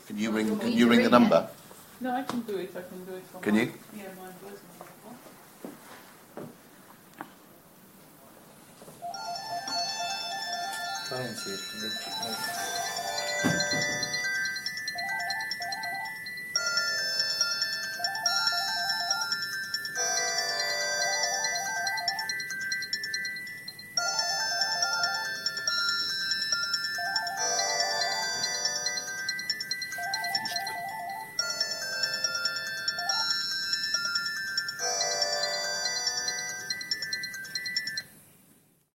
Can you ring? Can you ring the number? No, I can do it. I can do it from. Can you? Yeah, mine was wonderful. Try and see if you